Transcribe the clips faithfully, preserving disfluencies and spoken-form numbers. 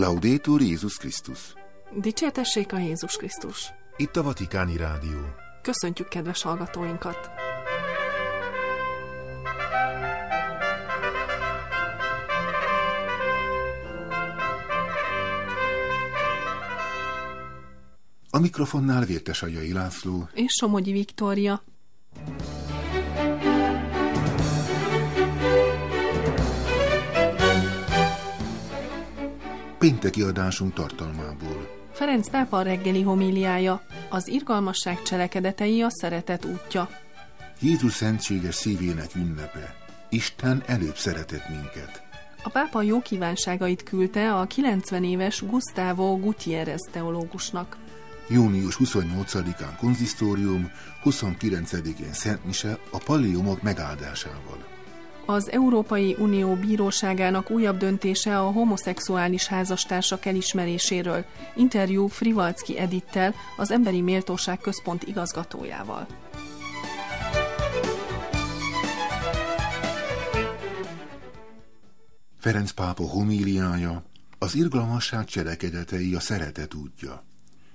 Laudetur Jézus Krisztus. Dicsértessék a Jézus Krisztus. Itt a Vatikáni Rádió. Köszöntjük kedves hallgatóinkat. A mikrofonnál Vértesajai László és Somogyi Viktória. Pénteki adásunk tartalmából. Ferenc pápa reggeli homíliája, az irgalmasság cselekedetei a szeretet útja. Jézus szentséges szívének ünnepe. Isten előbb szeretett minket. A pápa jó kívánságait küldte a kilencven éves Gustavo Gutiérrez teológusnak. június huszonnyolcadikán konzisztórium, huszonkilencedikén Szent Mise a palliumok megáldásával. Az Európai Unió Bíróságának újabb döntése a homoszexuális házastársak elismeréséről. Interjú Frivalczky Edittel, az Emberi Méltóság Központ igazgatójával. Ferenc pápa homíliája, az irgalmasság cselekedetei a szeretet útja.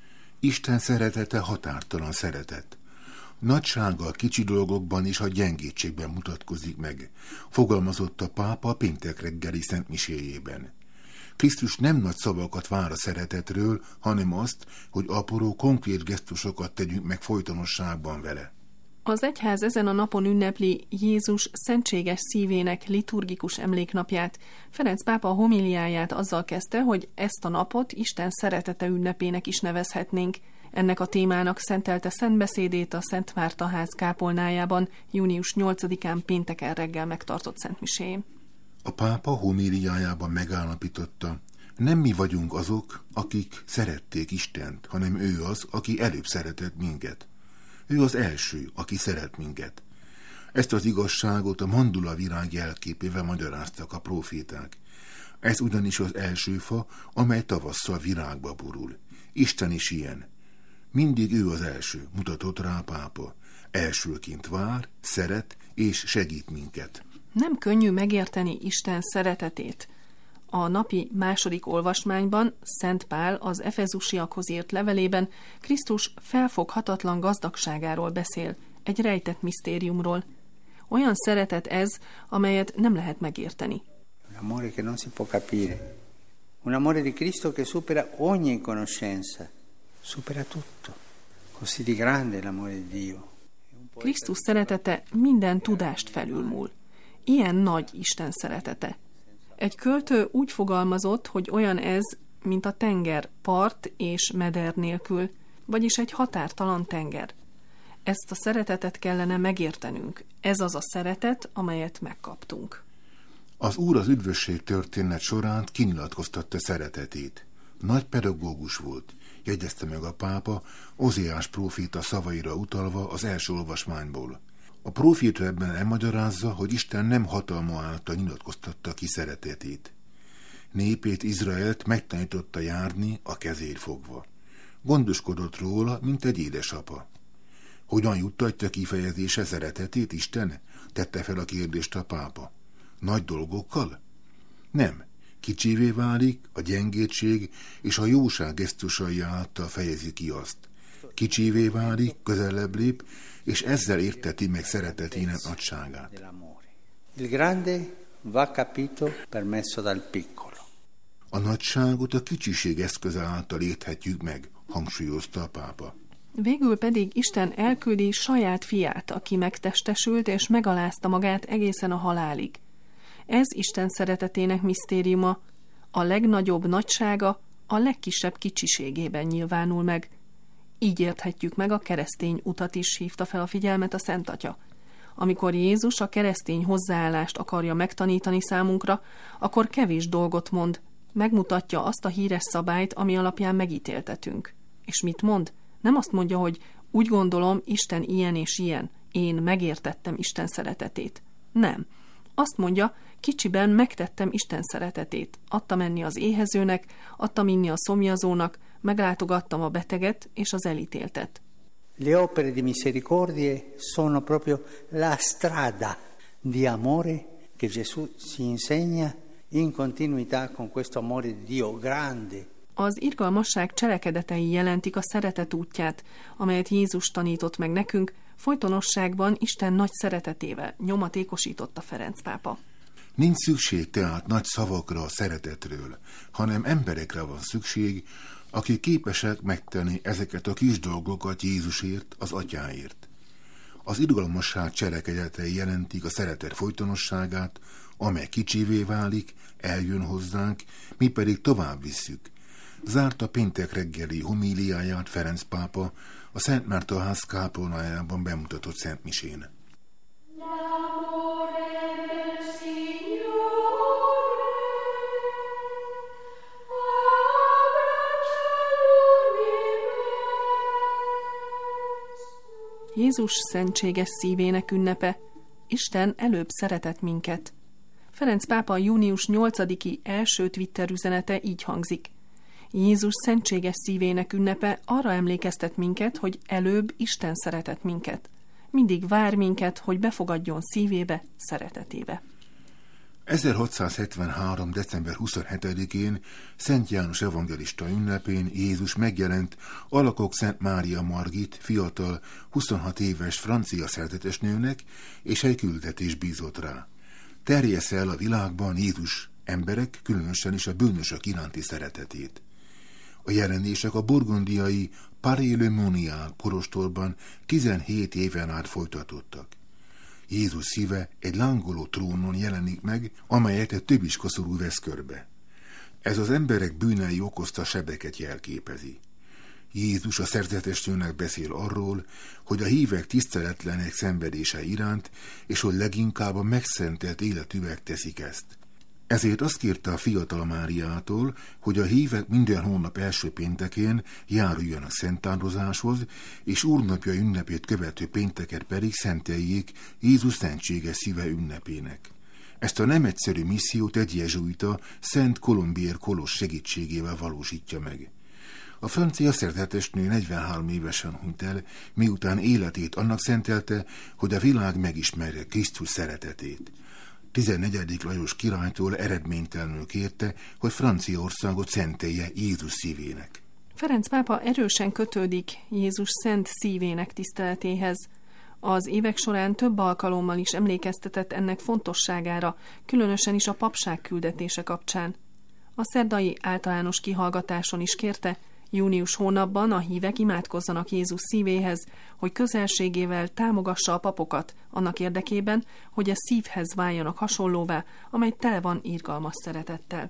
Isten szeretete határtalan szeretet. Nagysága a kicsi dolgokban és a gyengétségben mutatkozik meg, fogalmazott a pápa péntek reggeli szent miséjében. Krisztus nem nagy szavakat vár a szeretetről, hanem azt, hogy apró, konkrét gesztusokat tegyünk meg folytonosságban vele. Az egyház ezen a napon ünnepli Jézus szentséges szívének liturgikus emléknapját. Ferenc pápa homíliáját azzal kezdte, hogy ezt a napot Isten szeretete ünnepének is nevezhetnénk. Ennek a témának szentelte szentbeszédét a Szent Márta ház kápolnájában június nyolcadikán pénteken reggel megtartott szentmisén. A pápa homíliájában megállapította, nem mi vagyunk azok, akik szerették Istent, hanem ő az, aki előbb szeretett minket. Ő az első, aki szeret minket. Ezt az igazságot a mandula virág jelképével magyaráztak a próféták. Ez ugyanis az első fa, amely tavasszal virágba borul. Isten is ilyen. Mindig ő az első, mutatott rá a pápa. Elsőként vár, szeret és segít minket. Nem könnyű megérteni Isten szeretetét. A napi második olvasmányban Szent Pál az efezusiakhoz írt levelében Krisztus felfoghatatlan gazdagságáról beszél, egy rejtett misztériumról. Olyan szeretet ez, amelyet nem lehet megérteni. Un amore che non si può capire. Un amore di Cristo che supera ogni conoscenza. Supera tutto. Così di grande l'amore di Dio. Krisztus szeretete minden tudást felülmúl. Ilyen nagy Isten szeretete. Egy költő úgy fogalmazott, hogy olyan ez, mint a tenger part és meder nélkül, vagyis egy határtalan tenger. Ezt a szeretetet kellene megértenünk. Ez az a szeretet, amelyet megkaptunk. Az Úr az üdvösség történet során kinyilatkoztatta szeretetét. Nagy pedagógus volt, jegyezte meg a pápa Oziás próféta szavaira utalva az első olvasmányból. A próféta ebben elmagyarázza, hogy Isten nem hatalma által nyilatkoztatta ki szeretetét. Népét, Izraelt megtanította járni a kezét fogva. Gondoskodott róla, mint egy édesapa. Hogyan juttatja kifejezése szeretetét Isten? Tette fel a kérdést a pápa. Nagy dolgokkal? Nem. Kicsivé válik, a gyengétség és a jóság gesztusai által fejezi ki azt. Kicsivé válik, közelebb lép, és ezzel érteti meg szeretetének nagyságát. Il grande va capito per mezzo dal piccolo. A nagyságot a kicsiség eszköze által érthetjük meg, hangsúlyozta a pápa. Végül pedig Isten elküldi saját fiát, aki megtestesült és megalázta magát egészen a halálig. Ez Isten szeretetének misztériuma, a legnagyobb nagysága a legkisebb kicsiségében nyilvánul meg. Így érthetjük meg a keresztény utat is, hívta fel a figyelmet a Szent Atya. Amikor Jézus a keresztény hozzáállást akarja megtanítani számunkra, akkor kevés dolgot mond, megmutatja azt a híres szabályt, ami alapján megítéltetünk. És mit mond? Nem azt mondja, hogy úgy gondolom, Isten ilyen és ilyen, én megértettem Isten szeretetét. Nem. Azt mondja, kicsiben megtettem Isten szeretetét. Adtam enni az éhezőnek, adtam inni a szomjazónak, meglátogattam a beteget és az elítéltet. Le opere di misericordie sono proprio la strada di amore che Gesù ci insegna in continuità con questo amore di Dio grande. Az irgalmasság cselekedetei jelentik a szeretet útját, amelyet Jézus tanított meg nekünk, folytonosságban Isten nagy szeretetével nyomatékosította Ferenc pápa. Nincs szükség tehát nagy szavakra a szeretetről, hanem emberekre van szükség, akik képesek megtenni ezeket a kis dolgokat Jézusért, az Atyáért. Az irgalmasság cselekedetei jelentik a szeretet folytonosságát, amely kicsivé válik, eljön hozzánk, mi pedig tovább visszük. Zárta péntek reggeli homíliáját Ferenc pápa a Szent Márta ház kápolnájában bemutatott szentmisén. Jézus szentséges szívének ünnepe. Isten előbb szeretett minket. Ferenc pápa június nyolcadiki első Twitter üzenete így hangzik. Jézus szentséges szívének ünnepe arra emlékeztet minket, hogy előbb Isten szeretett minket. Mindig vár minket, hogy befogadjon szívébe, szeretetébe. ezerhatszázhetvenhárom. december huszonhetedikén Szent János evangelista ünnepén Jézus megjelent Alakok Szent Mária Margit, fiatal, huszonhat éves francia szerzetesnőnek, és egy küldetés bízott rá. Terjessze el a világban Jézus emberek, különösen is a bűnösök iránti szeretetét. A jelenések a burgundiai Paray-le-Monial kolostorban tizenhét éven át folytatottak. Jézus szíve egy lángoló trónon jelenik meg, amelyet egy töviskoszorú vesz körbe. Ez az emberek bűnei okozta sebeket jelképezi. Jézus a szerzetesnőnek beszél arról, hogy a hívek tiszteletlenek szenvedése iránt, és hogy leginkább a megszentelt életűek teszik ezt. Ezért azt kérte a fiatal Máriától, hogy a hívek minden hónap első péntekén járuljanak szentáldozáshoz, és úrnapja ünnepét követő pénteket pedig szenteljék Jézus szentséges szíve ünnepének. Ezt a nem egyszerű missziót egy jezsuita, Szent Colombier Kolos segítségével valósítja meg. A francia szerzetesnő negyvenhárom évesen hunyt el, miután életét annak szentelte, hogy a világ megismerje Krisztus szeretetét. tizennegyedik Lajos királytól eredménytelenül kérte, hogy Franciaországot szentelje Jézus szívének. Ferenc pápa erősen kötődik Jézus szent szívének tiszteletéhez. Az évek során több alkalommal is emlékeztetett ennek fontosságára, különösen is a papság küldetése kapcsán. A szerdai általános kihallgatáson is kérte, június hónapban a hívek imádkozzanak Jézus szívéhez, hogy közelségével támogassa a papokat, annak érdekében, hogy a szívhez váljanak hasonlóvá, amely tele van irgalmas szeretettel.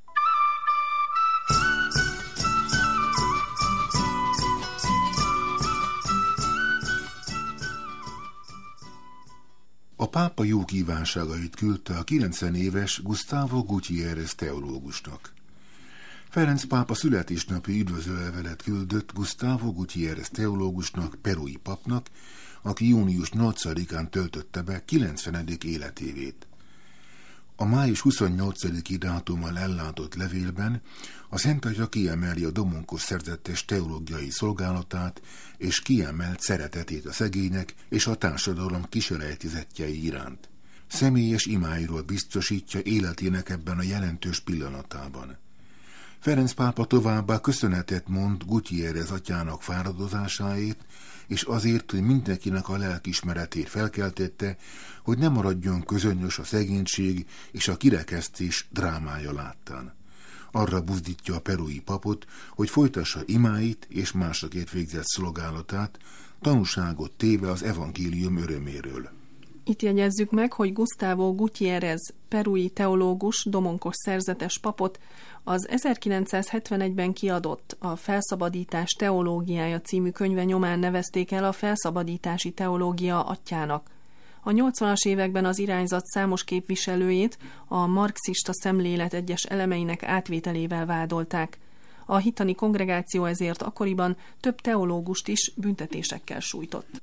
A pápa jó kívánságait küldte a kilencven éves Gustavo Gutiérrez teológusnak. Ferenc pápa születésnapi üdvözlőlevelet küldött Gustavo Gutiérrez teológusnak, perui papnak, aki június nyolcadikán töltötte be kilencvenedik életévét. A május huszonnyolcadiki dátummal ellátott levélben a Szent Atya kiemeli a Domonkos szerzetes teológiai szolgálatát és kiemelt szeretetét a szegények és a társadalom kiselejtőzettjei iránt. Személyes imáiról biztosítja életének ebben a jelentős pillanatában. Ferenc pápa továbbá köszönetet mond Gutiérrez atyának fáradozásáért, és azért, hogy mindenkinek a lelkiismeretét felkeltette, hogy ne maradjon közönyös a szegénység és a kirekesztés drámája láttán. Arra buzdítja a perui papot, hogy folytassa imáit és másokért végzett szolgálatát, tanúságot téve az evangélium öröméről. Itt jegyezzük meg, hogy Gustavo Gutiérrez, perui teológus, domonkos szerzetes papot az ezerkilencszázhetvenegyben kiadott A felszabadítás teológiája című könyve nyomán nevezték el a felszabadítási teológia atyjának. A nyolcvanas években az irányzat számos képviselőjét a marxista szemlélet egyes elemeinek átvételével vádolták. A hittani kongregáció ezért akkoriban több teológust is büntetésekkel sújtott.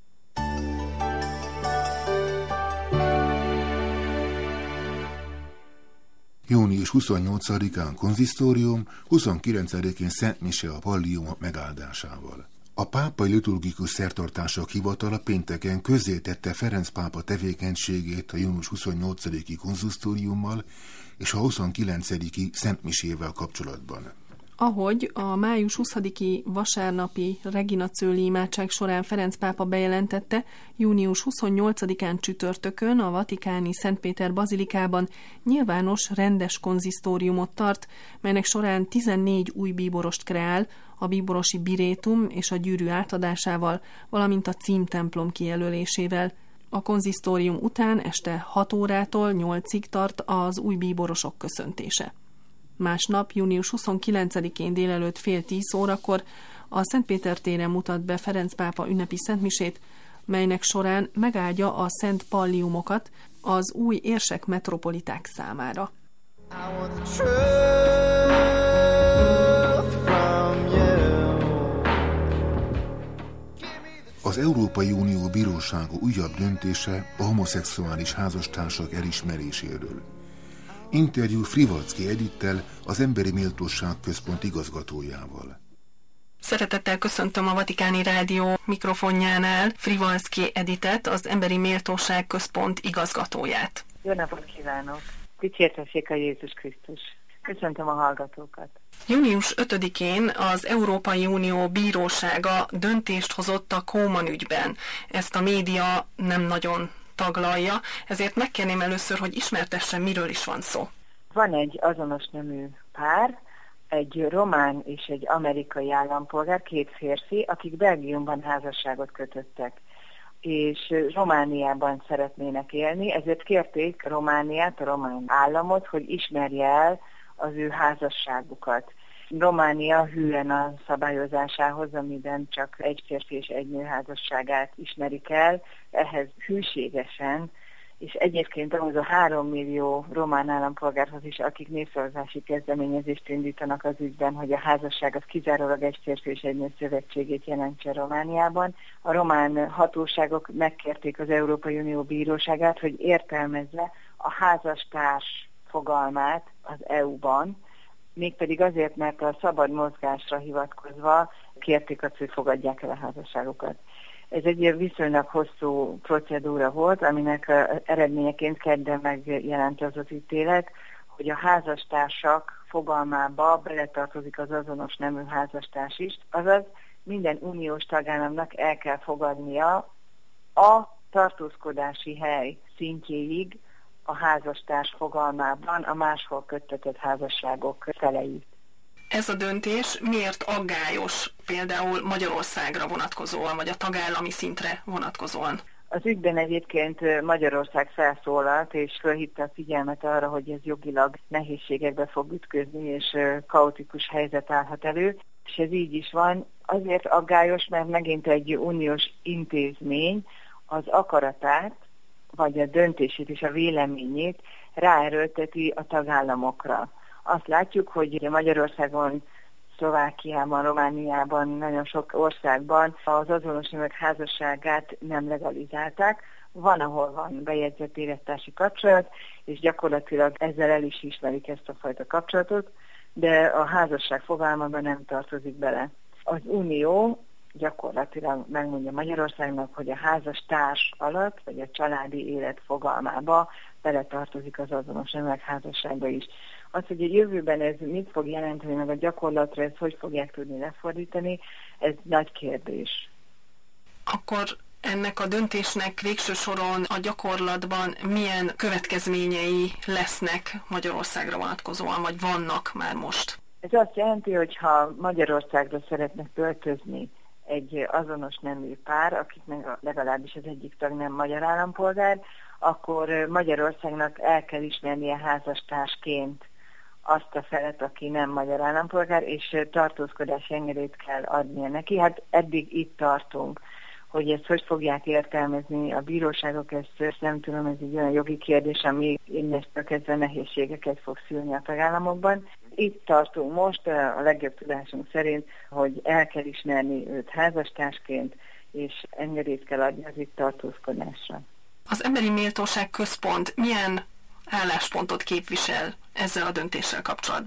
június huszonnyolcadikán konzisztórium, huszonkilencedikén Szent Mise a pallium megáldásával. A pápai liturgikus szertartások hivatala pénteken közzétette Ferenc pápa tevékenységét a június huszonnyolcadiki konzisztóriummal, és a huszonkilencediki szentmisével kapcsolatban. Ahogy a május huszadiki vasárnapi Regina Coeli imádság során Ferenc pápa bejelentette, június huszonnyolcadikán csütörtökön a vatikáni Szent Péter bazilikában nyilvános rendes konzisztóriumot tart, melynek során tizennégy új bíborost kreál, a bíborosi birétum és a gyűrű átadásával, valamint a címtemplom kijelölésével. A konzisztórium után este hat órától nyolcig tart az új bíborosok köszöntése. Másnap, június huszonkilencedikén délelőtt fél tíz órakor a Szent Péter téren mutat be Ferenc pápa ünnepi szentmisét, melynek során megáldja a szent palliumokat az új érsek metropoliták számára. Az Európai Unió bírósága újabb döntése a homoszexuális házastársak elismeréséről. Interjú Frivalszky Edittel, az Emberi Méltóság Központ igazgatójával. Szeretettel köszöntöm a Vatikáni Rádió mikrofonjánál Frivalszky Editet, az Emberi Méltóság Központ igazgatóját. Jó napot kívánok! Dicsértessék a Jézus Krisztus! Köszöntöm a hallgatókat! június ötödikén az Európai Unió bírósága döntést hozott a Kóman ügyben. Ezt a média nem nagyon taglalja, ezért megkérném először, hogy ismertessen, miről is van szó. Van egy azonos nemű pár, egy román és egy amerikai állampolgár, két férfi, akik Belgiumban házasságot kötöttek, és Romániában szeretnének élni, ezért kérték Romániát, a román államot, hogy ismerje el az ő házasságukat. Románia hűen a szabályozásához, amiben csak egy férfi és egy nő házasságát ismerik el, ehhez hűségesen, és egyébként ahhoz a három millió román állampolgárhoz is, akik népszavazási kezdeményezést indítanak az ügyben, hogy a házasság az kizárólag egy férfi és egy nő szövetségét jelentse Romániában. A román hatóságok megkérték az Európai Unió bíróságát, hogy értelmezze a házastárs fogalmát az é u-ban, mégpedig azért, mert a szabad mozgásra hivatkozva kérték azt, hogy fogadják el a házasságokat. Ez egy viszonylag hosszú procedúra volt, aminek eredményeként kedden megjelent az az ítélet, hogy a házastársak fogalmába beletartozik az azonos nemű házastárs is, azaz minden uniós tagállamnak el kell fogadnia a tartózkodási hely szintjéig a házastárs fogalmában a máshol köttetett házasságok feleit. Ez a döntés miért aggályos például Magyarországra vonatkozóan, vagy a tagállami szintre vonatkozóan? Az ügyben egyébként Magyarország felszólalt, és felhívta a figyelmet arra, hogy ez jogilag nehézségekbe fog ütközni, és kaotikus helyzet állhat elő, és ez így is van. Azért aggályos, mert megint egy uniós intézmény az akaratát, vagy a döntését és a véleményét ráerőlteti a tagállamokra. Azt látjuk, hogy Magyarországon, Szlovákiában, Romániában, nagyon sok országban az azonos neműek házasságát nem legalizálták. Van, ahol van bejegyzett élettársi kapcsolat, és gyakorlatilag ezzel el is ismerik ezt a fajta kapcsolatot, de a házasság fogalmában nem tartozik bele. Az Unió gyakorlatilag megmondja Magyarországnak, hogy a házas társ alatt, vagy a családi élet fogalmába beletartozik az azonos neműek házassága is. Az, hogy a jövőben ez mit fog jelenteni, meg a gyakorlatra ezt hogy fogják tudni lefordítani, ez nagy kérdés. Akkor ennek a döntésnek végső soron a gyakorlatban milyen következményei lesznek Magyarországra vonatkozóan, vagy vannak már most? Ez azt jelenti, hogy ha Magyarországra szeretnek költözni egy azonos nemű pár, akiknek legalábbis az egyik tag nem magyar állampolgár, akkor Magyarországnak el kell ismernie házastársként azt a felet, aki nem magyar állampolgár, és tartózkodási engedélyt kell adnia neki. Hát eddig itt tartunk. Hogy ezt hogy fogják értelmezni a bíróságok, ezt nem tudom, ez egy olyan jogi kérdés, ami innestől kezdve nehézségeket fog szülni a tagállamokban. Itt tartunk most, a legjobb tudásunk szerint, hogy el kell ismerni őt házastársként, és engedélyt kell adni az itt tartózkodásra. Az Emberi Méltóság Központ milyen álláspontot képvisel ezzel a döntéssel kapcsolatban?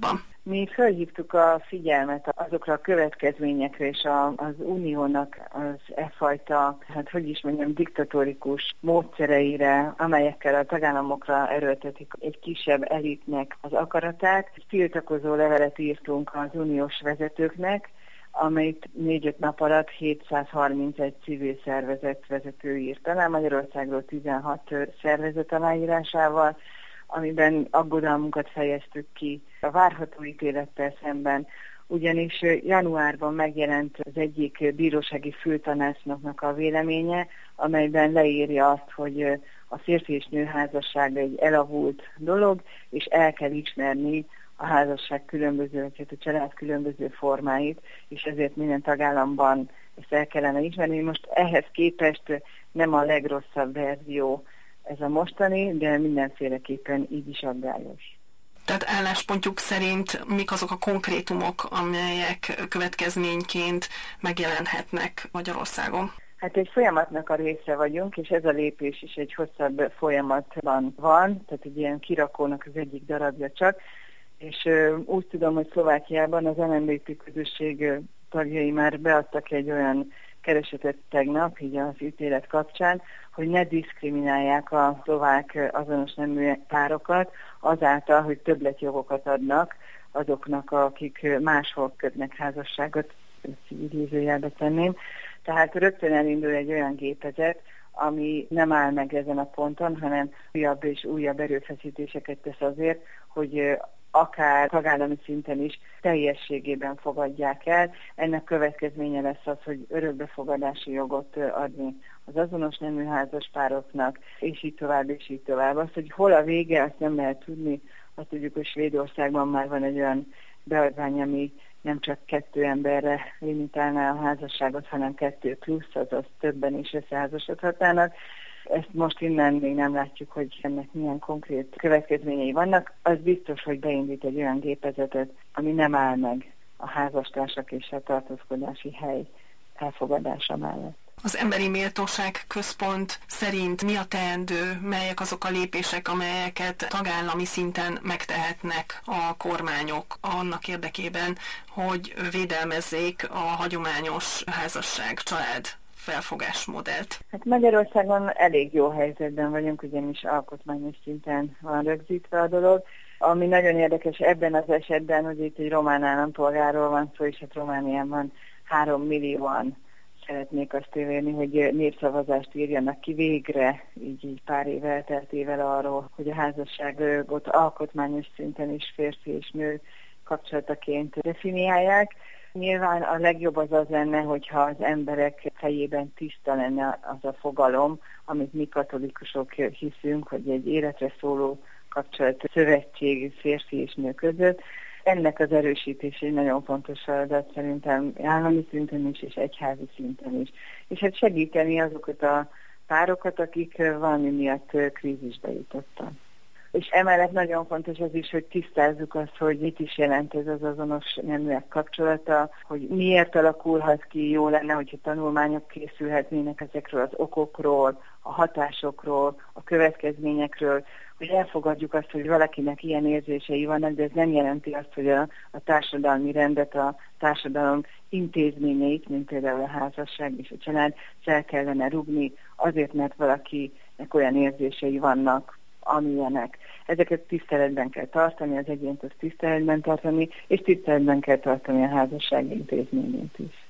Mi felhívtuk a figyelmet azokra a következményekre, és a, az uniónak az e fajta, hát hogy is mondjam, diktatórikus módszereire, amelyekkel a tagállamokra erőltetik egy kisebb elitnek az akaratát. Tiltakozó levelet írtunk az uniós vezetőknek, amelyet négy-öt nap alatt hétszázharmincegy civil szervezet vezető írt alá, Magyarországról tizenhat szervezet aláírásával, amiben aggodalmunkat fejeztük ki a várható ítélettel szemben, ugyanis januárban megjelent az egyik bírósági főtanácsnoknak a véleménye, amelyben leírja azt, hogy a férfi és nő házasság egy elavult dolog, és el kell ismerni a házasság különböző, tehát a család különböző formáit, és ezért minden tagállamban ezt el kellene ismerni. Most ehhez képest nem a legrosszabb verzió ez a mostani, de mindenféleképpen így is aggályos. Tehát álláspontjuk szerint mik azok a konkrétumok, amelyek következményként megjelenhetnek Magyarországon? Hát egy folyamatnak a része vagyunk, és ez a lépés is egy hosszabb folyamatban van, tehát egy ilyen kirakónak az egyik darabja csak, és úgy tudom, hogy Szlovákiában az el em bé té közösség tagjai már beadtak egy olyan keresetet tegnap, így az ítélet kapcsán, hogy ne diszkriminálják a szlovák azonos nemű párokat azáltal, hogy többletjogokat adnak azoknak, akik máshol kötnek házasságot, ezt így idézőjelbe tenném. Tehát rögtön elindul egy olyan gépezet, ami nem áll meg ezen a ponton, hanem újabb és újabb erőfeszítéseket tesz azért, hogy akár tagállami szinten is teljességében fogadják el. Ennek következménye lesz az, hogy örökbefogadási jogot adni az azonos nemű házaspároknak, és így tovább, és így tovább. Azt, hogy hol a vége, azt nem lehet tudni. Azt tudjuk, hogy Svédországban már van egy olyan beadvány, ami nem csak kettő emberre limitálná a házasságot, hanem kettő plusz, azaz többen is összeházasodhatnának. Ezt most innen még nem látjuk, hogy ennek milyen konkrét következményei vannak. Az biztos, hogy beindít egy olyan gépezetet, ami nem áll meg a házastársak és a tartózkodási hely elfogadása mellett. Az Emberi Méltóság Központ szerint mi a teendő, melyek azok a lépések, amelyeket tagállami szinten megtehetnek a kormányok annak érdekében, hogy védelmezzék a hagyományos házasság-család felfogásmodellt? Hát Magyarországon elég jó helyzetben vagyunk, ugyanis alkotmányos szinten van rögzítve a dolog. Ami nagyon érdekes ebben az esetben, hogy itt egy román állampolgárról van szó, és hát Romániában három millióan szeretnék azt elérni, hogy népszavazást írjanak ki végre, így, így pár év elteltével arról, hogy a házasságot alkotmányos szinten is férfi és nő kapcsolataként definiálják. Nyilván a legjobb az az lenne, hogyha az emberek fejében tiszta lenne az a fogalom, amit mi katolikusok hiszünk, hogy egy életre szóló kapcsolat szövetség férfi és nő között. Ennek az erősítése egy nagyon fontos feladat szerintem állami szinten is és egyházi szinten is. És hát segíteni azokat a párokat, akik valami miatt krízisbe jutottak. És emellett nagyon fontos az is, hogy tisztázzuk azt, hogy mit is jelent ez az azonos neműek kapcsolata, hogy miért alakulhat ki, jó lenne, hogyha tanulmányok készülhetnének ezekről az okokról, a hatásokról, a következményekről, hogy elfogadjuk azt, hogy valakinek ilyen érzései vannak, de ez nem jelenti azt, hogy a, a társadalmi rendet, a társadalom intézményeit, mint például a házasság és a család, fel kellene rúgni azért, mert valakinek olyan érzései vannak, amilyenek. Ezeket tiszteletben kell tartani, az egyént azt tiszteletben tartani, és tiszteletben kell tartani a házasság intézményét is.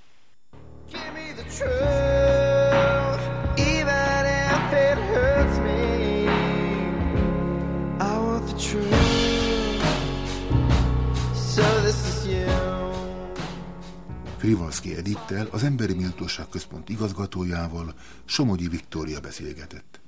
Frivalszky Edittel, az Emberi Méltóság Központ igazgatójával, Somogyi Viktória beszélgetett.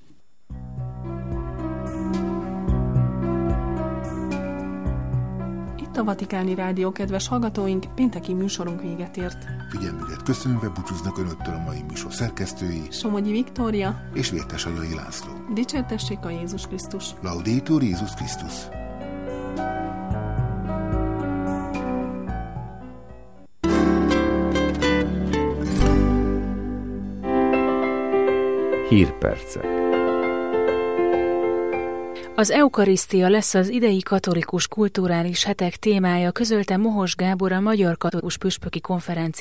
Itt a Vatikáni Rádió, kedves hallgatóink, pénteki műsorunk véget ért. Figyelmüket köszönve búcsúznak önöktől a mai műsor szerkesztői, Somogyi Viktória és Vértes Agyai László. Dicsértessék a Jézus Krisztus! Laudetur Jézus Krisztus! Hírpercek. Az eukarisztia lesz az idei katolikus kulturális hetek témája, közölte Mohos Gábor, a Magyar Katolikus Püspöki Konferencia